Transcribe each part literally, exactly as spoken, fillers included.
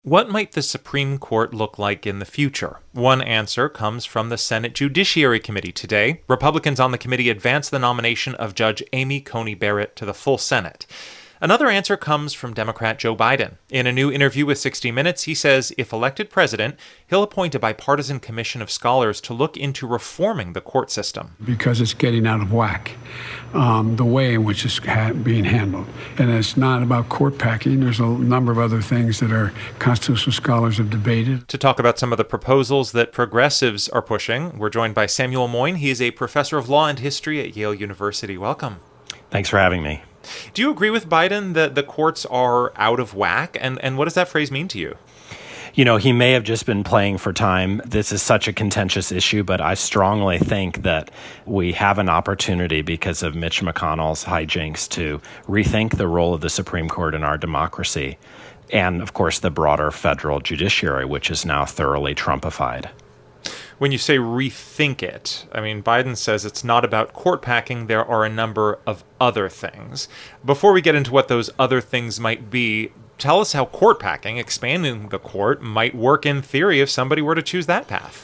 What might the Supreme Court look like in the future? One answer comes from the Senate Judiciary Committee today. Republicans on the committee advanced the nomination of Judge Amy Coney Barrett to the full Senate. Another answer comes from Democrat Joe Biden. In a new interview with sixty minutes, he says if elected president, he'll appoint a bipartisan commission of scholars to look into reforming the court system. Because it's getting out of whack, um, the way in which it's ha- being handled. And it's not about court packing. There's a number of other things that our constitutional scholars have debated. To talk about some of the proposals that progressives are pushing, we're joined by Samuel Moyn. He is a professor of law and history at Yale University. Welcome. Thanks for having me. Do you agree with Biden that the courts are out of whack? And, and what does that phrase mean to you? You know, he may have just been playing for time. This is such a contentious issue, but I strongly think that we have an opportunity because of Mitch McConnell's hijinks to rethink the role of the Supreme Court in our democracy. And, of course, the broader federal judiciary, which is now thoroughly Trumpified. When you say rethink it, I mean, Biden says it's not about court packing. There are a number of other things. Before we get into what those other things might be, tell us how court packing, expanding the court, might work in theory if somebody were to choose that path.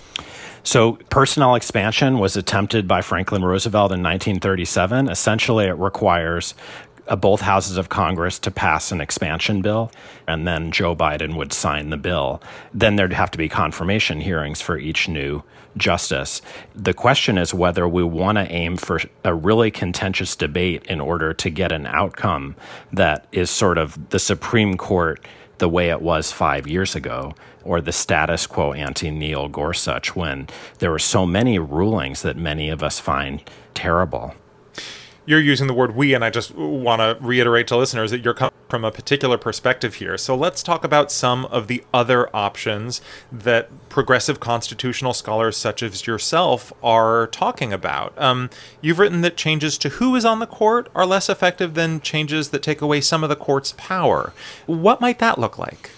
So personnel expansion was attempted by Franklin Roosevelt in nineteen thirty-seven. Essentially, it requires Uh, both houses of Congress to pass an expansion bill, and then Joe Biden would sign the bill. Then there'd have to be confirmation hearings for each new justice. The question is whether we want to aim for a really contentious debate in order to get an outcome that is sort of the Supreme Court the way it was five years ago, or the status quo ante Neil Gorsuch, when there were so many rulings that many of us find terrible. You're using the word we, and I just want to reiterate to listeners that you're coming from a particular perspective here. So let's talk about some of the other options that progressive constitutional scholars such as yourself are talking about. Um, you've written that changes to who is on the court are less effective than changes that take away some of the court's power. What might that look like?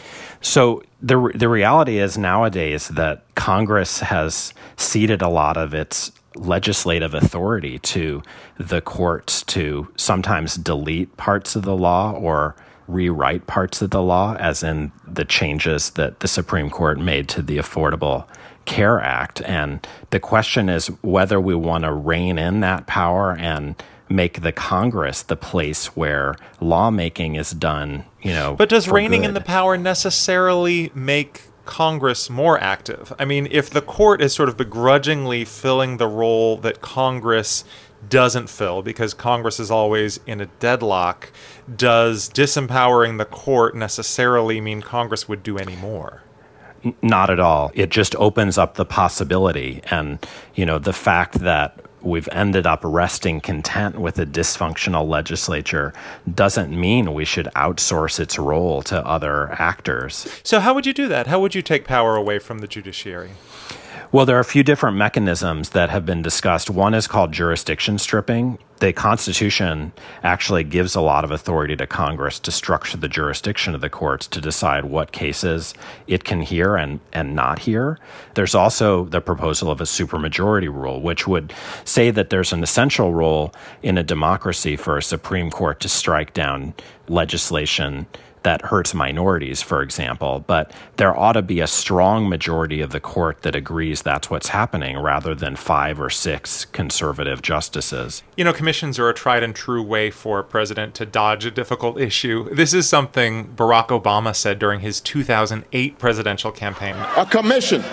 So the the reality is nowadays that Congress has ceded a lot of its legislative authority to the courts to sometimes delete parts of the law or rewrite parts of the law, as in the changes that the Supreme Court made to the Affordable Care Act. And the question is whether we want to rein in that power and make the Congress the place where lawmaking is done, you know. But does reining good. in the power necessarily make Congress more active? I mean, if the court is sort of begrudgingly filling the role that Congress doesn't fill because Congress is always in a deadlock, does disempowering the court necessarily mean Congress would do any more? Not at all. It just opens up the possibility. And, you know, the fact that we've ended up resting content with a dysfunctional legislature doesn't mean we should outsource its role to other actors. So how would you do that? How would you take power away from the judiciary? Well, there are a few different mechanisms that have been discussed. One is called jurisdiction stripping. The Constitution actually gives a lot of authority to Congress to structure the jurisdiction of the courts to decide what cases it can hear and, and not hear. There's also the proposal of a supermajority rule, which would say that there's an essential role in a democracy for a Supreme Court to strike down legislation that hurts minorities, for example, but there ought to be a strong majority of the court that agrees that's what's happening rather than five or six conservative justices. You know, commissions are a tried and true way for a president to dodge a difficult issue. This is something Barack Obama said during his two thousand eight presidential campaign. A commission.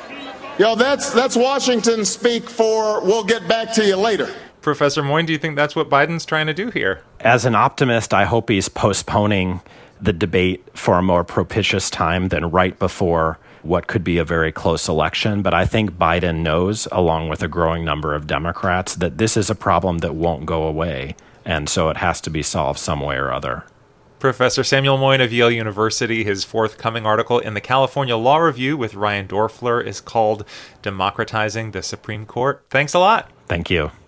You know, that's, that's Washington speak for we'll get back to you later. Professor Moyn, do you think that's what Biden's trying to do here? As an optimist, I hope he's postponing the debate for a more propitious time than right before what could be a very close election. But I think Biden knows, along with a growing number of Democrats, that this is a problem that won't go away. And so it has to be solved some way or other. Professor Samuel Moyn of Yale University, his forthcoming article in the California Law Review with Ryan Dorfler is called Democratizing the Supreme Court. Thanks a lot. Thank you.